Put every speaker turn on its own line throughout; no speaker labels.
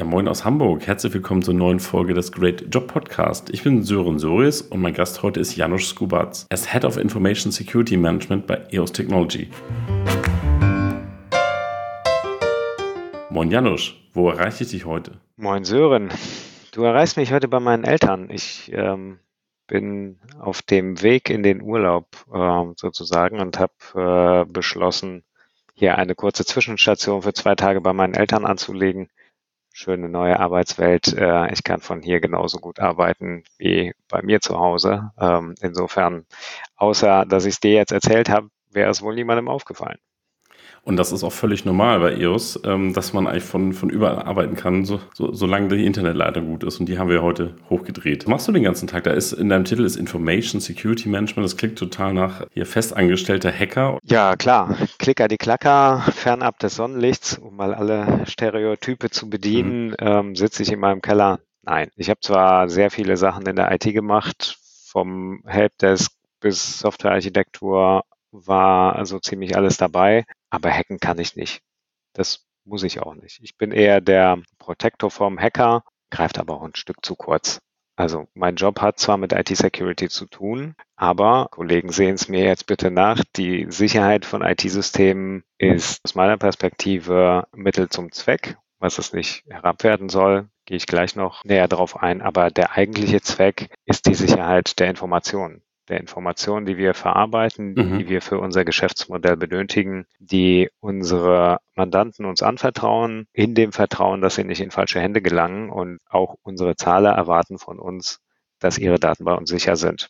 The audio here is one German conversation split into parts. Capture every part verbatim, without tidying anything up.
Ja, moin aus Hamburg. Herzlich willkommen zur neuen Folge des Great Job Podcast. Ich bin Sören Soris und mein Gast heute ist Janusz Skubac. Er ist Head of Information Security Management bei E O S Technology. Moin Janusz, wo erreiche ich dich heute?
Moin Sören, du erreichst mich heute bei meinen Eltern. Ich ähm, bin auf dem Weg in den Urlaub äh, sozusagen und habe äh, beschlossen, hier eine kurze Zwischenstation für zwei Tage bei meinen Eltern anzulegen. Schöne neue Arbeitswelt. Äh, ich kann von hier genauso gut arbeiten wie bei mir zu Hause. Ähm, insofern, außer dass ich es dir jetzt erzählt habe, wäre es wohl niemandem aufgefallen.
Und das ist auch völlig normal bei E O S, ähm, dass man eigentlich von, von überall arbeiten kann, so, so, solange die Internetleitung gut ist. Und die haben wir heute hochgedreht. Was machst du den ganzen Tag? Da ist in deinem Titel ist Information Security Management. Das klingt total nach hier festangestellter Hacker.
Ja, klar. Klicker die Klacker, fernab des Sonnenlichts, um mal alle Stereotype zu bedienen, mhm. ähm, sitze ich in meinem Keller. Nein, ich habe zwar sehr viele Sachen in der I T gemacht, vom Helpdesk bis Softwarearchitektur war also ziemlich alles dabei, aber hacken kann ich nicht. Das muss ich auch nicht. Ich bin eher der Protektor vom Hacker, greift aber auch ein Stück zu kurz. Also mein Job hat zwar mit I T-Security zu tun, aber Kollegen, sehen es mir jetzt bitte nach, die Sicherheit von I T-Systemen ist aus meiner Perspektive Mittel zum Zweck. Was es nicht herabwerten soll, gehe ich gleich noch näher drauf ein, aber der eigentliche Zweck ist die Sicherheit der Informationen. Der Informationen, die wir verarbeiten, mhm. die wir für unser Geschäftsmodell benötigen, die unsere Mandanten uns anvertrauen, in dem Vertrauen, dass sie nicht in falsche Hände gelangen, und auch unsere Zahler erwarten von uns, dass ihre Daten bei uns sicher sind.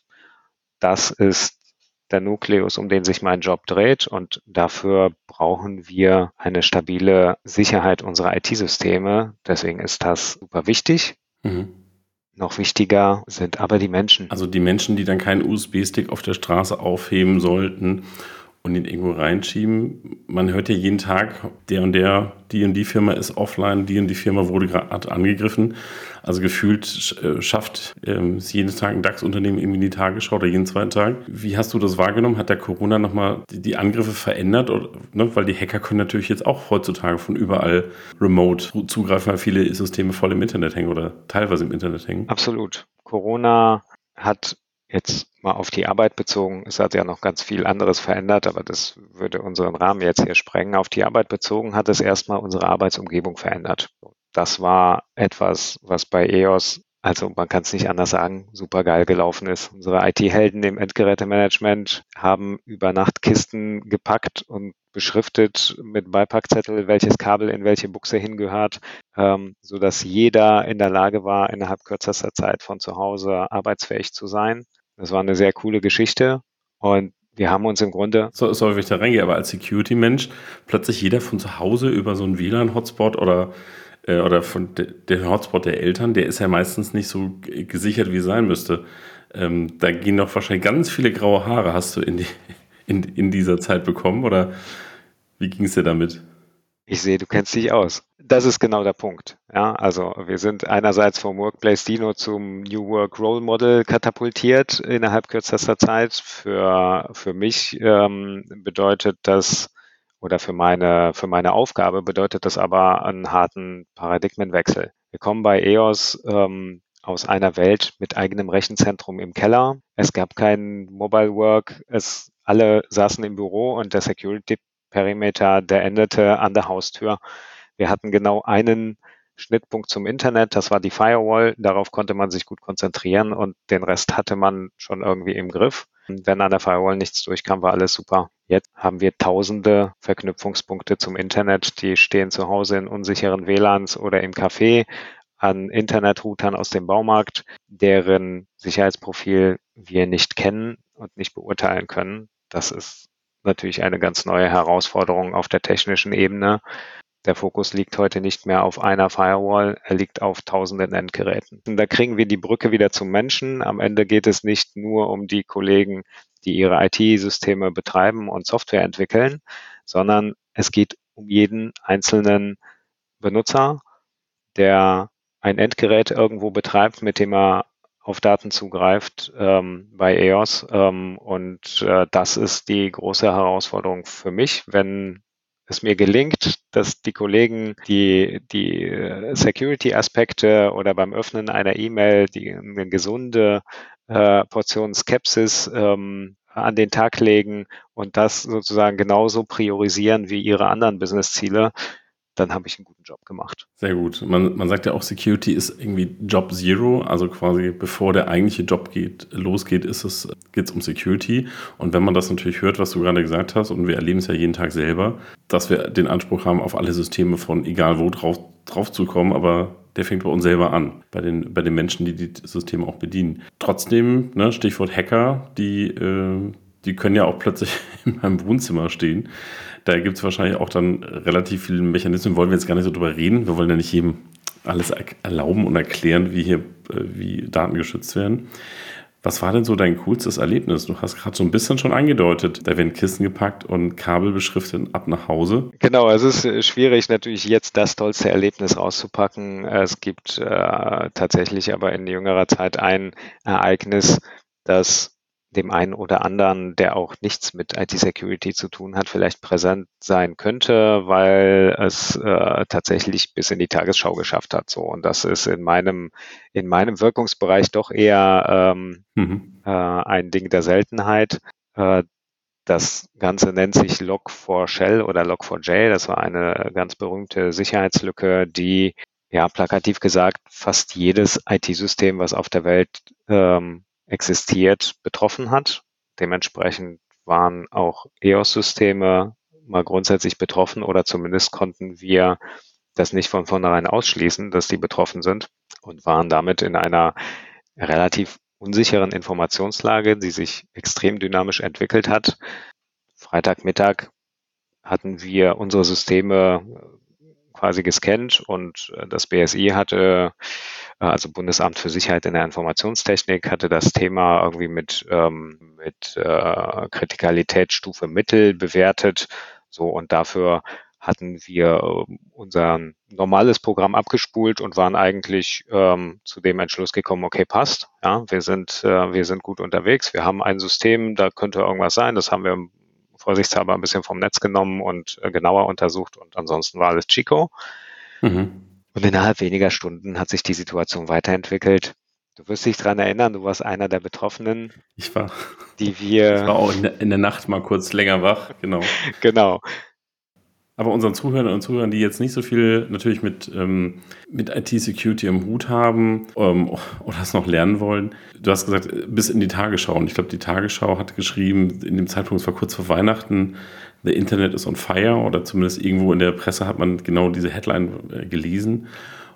Das ist der Nukleus, um den sich mein Job dreht, und dafür brauchen wir eine stabile Sicherheit unserer I T-Systeme. Deswegen ist das super wichtig. Mhm. Noch wichtiger sind aber die Menschen.
Also die Menschen, die dann keinen U S B-Stick auf der Straße aufheben sollten und ihn irgendwo reinschieben. Man hört ja jeden Tag, der und der, die und die Firma ist offline, die und die Firma wurde gerade angegriffen. Also gefühlt äh, schafft ähm, es jeden Tag ein DAX-Unternehmen irgendwie in die Tagesschau oder jeden zweiten Tag. Wie hast du das wahrgenommen? Hat der Corona nochmal die, die Angriffe verändert? Oder, ne? Weil die Hacker können natürlich jetzt auch heutzutage von überall remote zugreifen, weil viele Systeme voll im Internet hängen oder teilweise im Internet hängen.
Absolut. Corona hat jetzt mal auf die Arbeit bezogen, es hat ja noch ganz viel anderes verändert, aber das würde unseren Rahmen jetzt hier sprengen. Auf die Arbeit bezogen hat es erstmal unsere Arbeitsumgebung verändert. Das war etwas, was bei E O S, also man kann es nicht anders sagen, super geil gelaufen ist. Unsere I T-Helden im Endgerätemanagement haben über Nacht Kisten gepackt und beschriftet mit Beipackzettel, welches Kabel in welche Buchse hingehört, ähm, sodass jeder in der Lage war, innerhalb kürzester Zeit von zu Hause arbeitsfähig zu sein. Das war eine sehr coole Geschichte, und wir haben uns im Grunde...
So, sorry, wenn ich da reingehe, aber als Security-Mensch plötzlich jeder von zu Hause über so einen W L A N-Hotspot oder äh, oder von de, der Hotspot der Eltern, der ist ja meistens nicht so g- gesichert, wie es sein müsste. Ähm, da gehen doch wahrscheinlich ganz viele graue Haare, hast du in, die, in, in dieser Zeit bekommen, oder wie ging es dir damit?
Ich sehe, du kennst dich aus. Das ist genau der Punkt. Ja, also wir sind einerseits vom Workplace Dino zum New Work Role Model katapultiert innerhalb kürzester Zeit. Für, für mich ähm, bedeutet das, oder für meine, für meine Aufgabe bedeutet das aber einen harten Paradigmenwechsel. Wir kommen bei E O S ähm, aus einer Welt mit eigenem Rechenzentrum im Keller. Es gab kein Mobile Work. Es, alle saßen im Büro, und der Security Perimeter, der endete an der Haustür. Wir hatten genau einen Schnittpunkt zum Internet, das war die Firewall. Darauf konnte man sich gut konzentrieren, und den Rest hatte man schon irgendwie im Griff. Und wenn an der Firewall nichts durchkam, war alles super. Jetzt haben wir tausende Verknüpfungspunkte zum Internet, die stehen zu Hause in unsicheren W L A Ns oder im Café, an Internetroutern aus dem Baumarkt, deren Sicherheitsprofil wir nicht kennen und nicht beurteilen können. Das ist natürlich eine ganz neue Herausforderung auf der technischen Ebene. Der Fokus liegt heute nicht mehr auf einer Firewall, er liegt auf tausenden Endgeräten. Und da kriegen wir die Brücke wieder zum Menschen. Am Ende geht es nicht nur um die Kollegen, die ihre I T-Systeme betreiben und Software entwickeln, sondern es geht um jeden einzelnen Benutzer, der ein Endgerät irgendwo betreibt, mit dem er auf Daten zugreift ähm, bei E O S. Ähm, und äh, das ist die große Herausforderung für mich, wenn es mir gelingt, dass die Kollegen die, die äh, Security-Aspekte oder beim Öffnen einer E-Mail die eine gesunde äh, Portion Skepsis ähm, an den Tag legen und das sozusagen genauso priorisieren wie ihre anderen Business-Ziele, dann habe ich einen guten Job gemacht.
Sehr gut. Man, man sagt ja auch, Security ist irgendwie Job Zero, also quasi bevor der eigentliche Job geht, losgeht, ist es, geht es um Security. Und wenn man das natürlich hört, was du gerade gesagt hast, und wir erleben es ja jeden Tag selber, dass wir den Anspruch haben, auf alle Systeme von egal wo drauf, drauf zu kommen, aber der fängt bei uns selber an, bei den, bei den Menschen, die die Systeme auch bedienen. Trotzdem, ne, Stichwort Hacker, die, äh, die können ja auch plötzlich in meinem Wohnzimmer stehen. Da gibt es wahrscheinlich auch dann relativ viele Mechanismen, wollen wir jetzt gar nicht so drüber reden. Wir wollen ja nicht jedem alles erlauben und erklären, wie hier wie Daten geschützt werden. Was war denn so dein coolstes Erlebnis? Du hast gerade so ein bisschen schon angedeutet, da werden Kisten gepackt und Kabel beschriftet und ab nach Hause.
Genau, es ist schwierig natürlich jetzt das tollste Erlebnis rauszupacken. Es gibt äh, tatsächlich aber in jüngerer Zeit ein Ereignis, das dem einen oder anderen, der auch nichts mit I T-Security zu tun hat, vielleicht präsent sein könnte, weil es äh, tatsächlich bis in die Tagesschau geschafft hat. So, und das ist in meinem in meinem Wirkungsbereich doch eher ähm, mhm. äh, ein Ding der Seltenheit. Äh, das Ganze nennt sich Log four Shell oder Log four j. Das war eine ganz berühmte Sicherheitslücke, die, ja, plakativ gesagt, fast jedes I T-System, was auf der Welt ähm, existiert, betroffen hat. Dementsprechend waren auch E O S-Systeme mal grundsätzlich betroffen oder zumindest konnten wir das nicht von vornherein ausschließen, dass die betroffen sind und waren damit in einer relativ unsicheren Informationslage, die sich extrem dynamisch entwickelt hat. Freitagmittag hatten wir unsere Systeme quasi gescannt und das B S I hatte, also Bundesamt für Sicherheit in der Informationstechnik, hatte das Thema irgendwie mit, ähm, mit äh, Kritikalitätsstufe Mittel bewertet. So, und dafür hatten wir äh, unser normales Programm abgespult und waren eigentlich ähm, zu dem Entschluss gekommen, okay, passt. Ja, wir sind, äh, wir sind gut unterwegs. Wir haben ein System, da könnte irgendwas sein. Das haben wir vorsichtshalber ein bisschen vom Netz genommen und äh, genauer untersucht und ansonsten war alles Chico. Mhm. Und innerhalb weniger Stunden hat sich die Situation weiterentwickelt. Du wirst dich daran erinnern, du warst einer der Betroffenen.
Ich war,
die wir,
ich war auch in der, in der Nacht mal kurz länger wach, genau.
Genau.
Aber unseren Zuhörern und Zuhörern, die jetzt nicht so viel natürlich mit, ähm, mit I T-Security im Hut haben ähm, oder es noch lernen wollen, du hast gesagt, bis in die Tagesschau. Und ich glaube, die Tagesschau hat geschrieben, in dem Zeitpunkt, es war kurz vor Weihnachten, the Internet is on fire, oder zumindest irgendwo in der Presse hat man genau diese Headline äh, gelesen.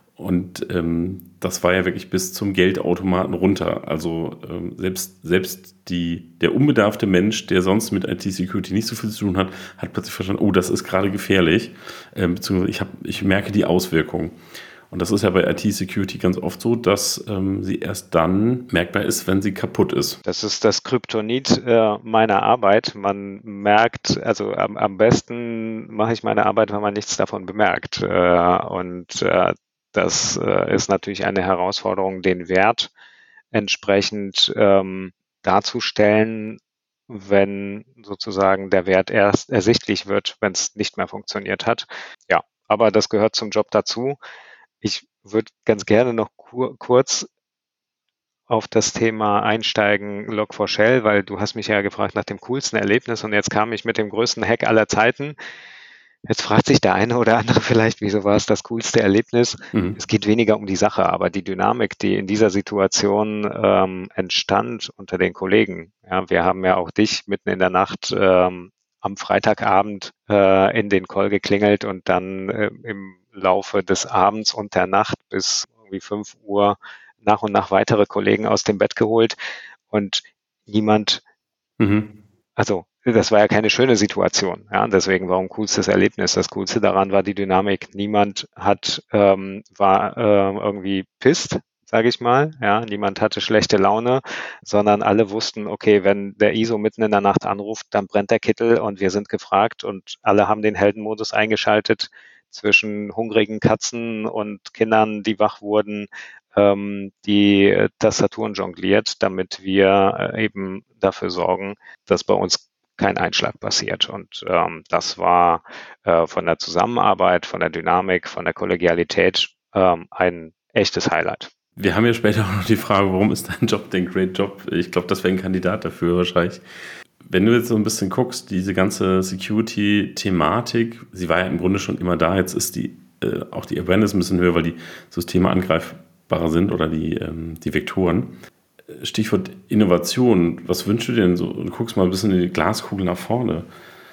Und ähm, das war ja wirklich bis zum Geldautomaten runter. Also ähm, selbst, selbst die, der unbedarfte Mensch, der sonst mit I T-Security nicht so viel zu tun hat, hat plötzlich verstanden, oh, das ist gerade gefährlich. Ähm, beziehungsweise ich, hab, ich merke die Auswirkungen. Und das ist ja bei I T-Security ganz oft so, dass ähm, sie erst dann merkbar ist, wenn sie kaputt ist.
Das ist das Kryptonit äh, meiner Arbeit. Man merkt, also am, am besten mache ich meine Arbeit, wenn man nichts davon bemerkt. Äh, und äh, das äh, ist natürlich eine Herausforderung, den Wert entsprechend ähm, darzustellen, wenn sozusagen der Wert erst ersichtlich wird, wenn es nicht mehr funktioniert hat. Ja, aber das gehört zum Job dazu. Ich würde ganz gerne noch kur- kurz auf das Thema einsteigen, Log four Shell, weil du hast mich ja gefragt nach dem coolsten Erlebnis und jetzt kam ich mit dem größten Hack aller Zeiten. Jetzt fragt sich der eine oder andere vielleicht, wieso war es das coolste Erlebnis? Mhm. Es geht weniger um die Sache, aber die Dynamik, die in dieser Situation ähm, entstand unter den Kollegen. Ja, wir haben ja auch dich mitten in der Nacht ähm, am Freitagabend äh, in den Call geklingelt und dann äh, im Laufe des Abends und der Nacht bis irgendwie fünf Uhr nach und nach weitere Kollegen aus dem Bett geholt und niemand, mhm. also das war ja keine schöne Situation. Ja, deswegen war ein coolstes Erlebnis. Das Coolste daran war die Dynamik. Niemand hat ähm, war äh, irgendwie pisst, sage ich mal. Ja, niemand hatte schlechte Laune, sondern alle wussten, okay, wenn der I S O mitten in der Nacht anruft, dann brennt der Kittel und wir sind gefragt und alle haben den Heldenmodus eingeschaltet zwischen hungrigen Katzen und Kindern, die wach wurden, ähm, die Tastaturen jongliert, damit wir äh, eben dafür sorgen, dass bei uns kein Einschlag passiert. Und ähm, das war äh, von der Zusammenarbeit, von der Dynamik, von der Kollegialität ähm, ein echtes Highlight.
Wir haben ja später auch noch die Frage, warum ist dein Job denn Great Job? Ich glaube, das wäre ein Kandidat dafür wahrscheinlich. Wenn du jetzt so ein bisschen guckst, diese ganze Security-Thematik, sie war ja im Grunde schon immer da, jetzt ist die äh, auch die Awareness ein bisschen höher, weil die Systeme angreifbarer sind oder die, ähm, die Vektoren. Stichwort Innovation, was wünschst du dir denn so? Du guckst mal ein bisschen in die Glaskugel nach vorne.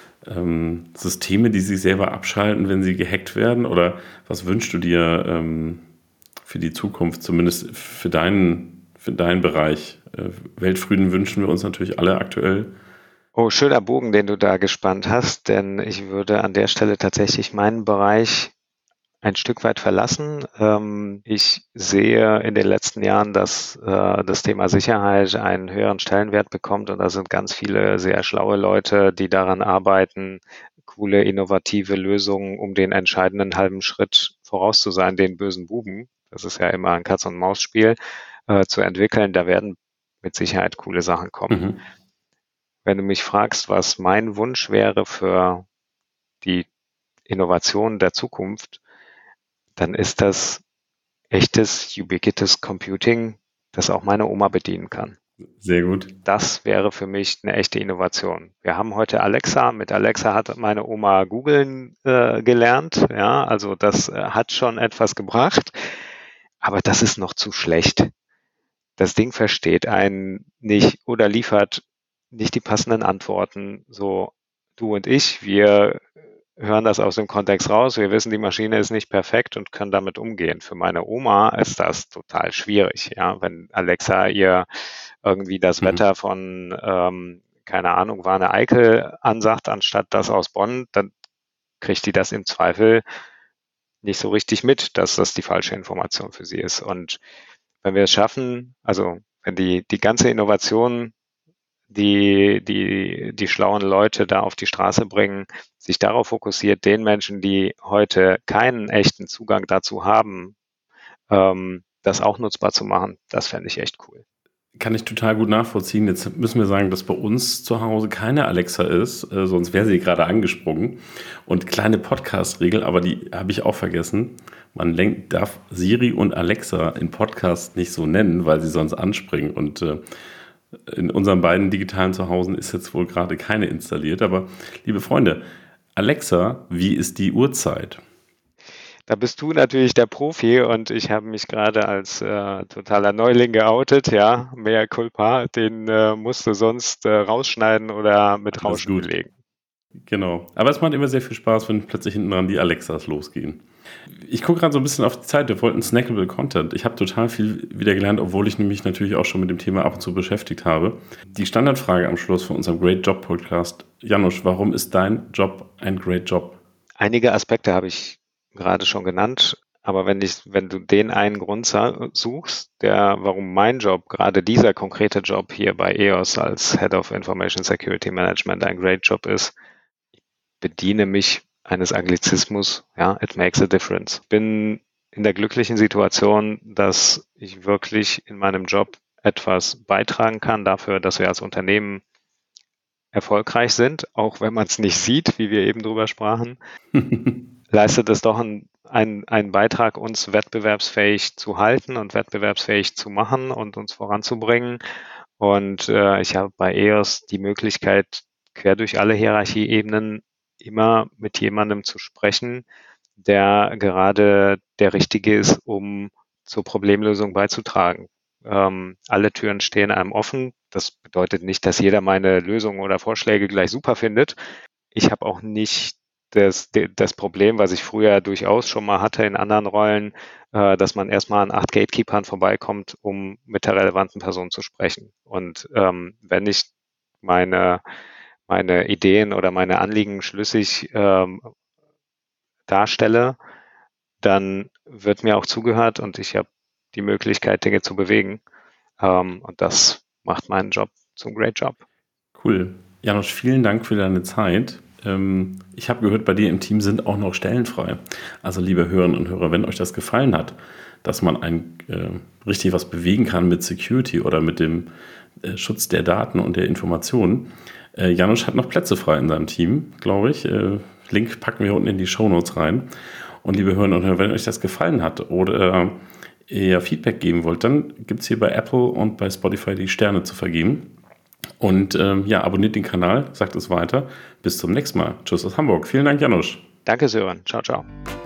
Ähm, Systeme, die sich selber abschalten, wenn sie gehackt werden? Oder was wünschst du dir ähm, für die Zukunft, zumindest für deinen, für deinen Bereich? Äh, Weltfrieden wünschen wir uns natürlich alle aktuell.
Oh, schöner Bogen, den du da gespannt hast, denn ich würde an der Stelle tatsächlich meinen Bereich ein Stück weit verlassen. Ähm, ich sehe in den letzten Jahren, dass äh, das Thema Sicherheit einen höheren Stellenwert bekommt und da sind ganz viele sehr schlaue Leute, die daran arbeiten, coole, innovative Lösungen, um den entscheidenden halben Schritt voraus zu sein, den bösen Buben, das ist ja immer ein Katz-und-Maus-Spiel, äh, zu entwickeln. Da werden mit Sicherheit coole Sachen kommen.
Mhm.
Wenn du mich fragst, was mein Wunsch wäre für die Innovation der Zukunft, dann ist das echtes Ubiquitous Computing, das auch meine Oma bedienen kann.
Sehr gut.
Das wäre für mich eine echte Innovation. Wir haben heute Alexa. Mit Alexa hat meine Oma googeln äh, gelernt. Ja, also das äh, hat schon etwas gebracht. Aber das ist noch zu schlecht. Das Ding versteht einen nicht oder liefert nicht die passenden Antworten. So, du und ich, wir hören das aus dem Kontext raus. Wir wissen, die Maschine ist nicht perfekt und können damit umgehen. Für meine Oma ist das total schwierig. Ja, wenn Alexa ihr irgendwie das
Mhm.
Wetter von, ähm, keine Ahnung, Warne Eickel ansagt, anstatt das aus Bonn, dann kriegt die das im Zweifel nicht so richtig mit, dass das die falsche Information für sie ist. Und wenn wir es schaffen, also wenn die, die ganze Innovation, die, die, die schlauen Leute da auf die Straße bringen, sich darauf fokussiert, den Menschen, die heute keinen echten Zugang dazu haben, ähm, das auch nutzbar zu machen, das fände ich echt cool.
Kann ich total gut nachvollziehen. Jetzt müssen wir sagen, dass bei uns zu Hause keine Alexa ist, äh, sonst wäre sie gerade angesprungen. Und kleine Podcast-Regel, aber die habe ich auch vergessen. Man lenkt, darf Siri und Alexa in Podcast nicht so nennen, weil sie sonst anspringen. Und äh, in unseren beiden digitalen Zuhause ist jetzt wohl gerade keine installiert. Aber liebe Freunde, Alexa, wie ist die Uhrzeit?
Da bist du natürlich der Profi und ich habe mich gerade als äh, totaler Neuling geoutet, ja, mea culpa, den äh, musst du sonst äh, rausschneiden oder mit
Alles
Rauschen
gut.
belegen.
Genau. Aber es macht immer sehr viel Spaß, wenn plötzlich hinten dran die Alexas losgehen. Ich gucke gerade so ein bisschen auf die Zeit. Wir wollten snackable Content. Ich habe total viel wieder gelernt, obwohl ich mich natürlich auch schon mit dem Thema ab und zu beschäftigt habe. Die Standardfrage am Schluss von unserem Great Job Podcast. Janusz, warum ist dein Job ein Great Job?
Einige Aspekte habe ich gerade schon genannt, aber wenn ich, wenn du den einen Grund suchst, der, warum mein Job, gerade dieser konkrete Job hier bei E O S als Head of Information Security Management ein Great Job ist, ich bediene mich eines Anglizismus, ja, it makes a difference. Bin in der glücklichen Situation, dass ich wirklich in meinem Job etwas beitragen kann dafür, dass wir als Unternehmen erfolgreich sind, auch wenn man es nicht sieht, wie wir eben drüber sprachen. Leistet es doch einen, einen, einen Beitrag, uns wettbewerbsfähig zu halten und wettbewerbsfähig zu machen und uns voranzubringen. Und äh, ich habe bei E O S die Möglichkeit, quer durch alle Hierarchieebenen immer mit jemandem zu sprechen, der gerade der Richtige ist, um zur Problemlösung beizutragen. Ähm, alle Türen stehen einem offen. Das bedeutet nicht, dass jeder meine Lösungen oder Vorschläge gleich super findet. Ich habe auch nicht das, das Problem, was ich früher durchaus schon mal hatte in anderen Rollen, äh, dass man erstmal an acht Gatekeepern vorbeikommt, um mit der relevanten Person zu sprechen. Und ähm, wenn ich meine, meine Ideen oder meine Anliegen schlüssig ähm, darstelle, dann wird mir auch zugehört und ich habe die Möglichkeit, Dinge zu bewegen. Ähm, und das macht meinen Job zum Great Job.
Cool. Janusz, vielen Dank für deine Zeit. Ähm, ich habe gehört, bei dir im Team sind auch noch Stellen frei. Also liebe Hörerinnen und Hörer, wenn euch das gefallen hat, dass man ein, äh, richtig was bewegen kann mit Security oder mit dem äh, Schutz der Daten und der Informationen, Äh, Janusz hat noch Plätze frei in seinem Team, glaube ich. Äh, Link packen wir unten in die Shownotes rein. Und liebe Hörerinnen und Hörer, wenn euch das gefallen hat oder ihr Feedback geben wollt, dann gibt es hier bei Apple und bei Spotify die Sterne zu vergeben. Und ähm, ja, abonniert den Kanal, sagt es weiter. Bis zum nächsten Mal. Tschüss aus Hamburg. Vielen Dank, Janusz.
Danke, Sören. Ciao, ciao.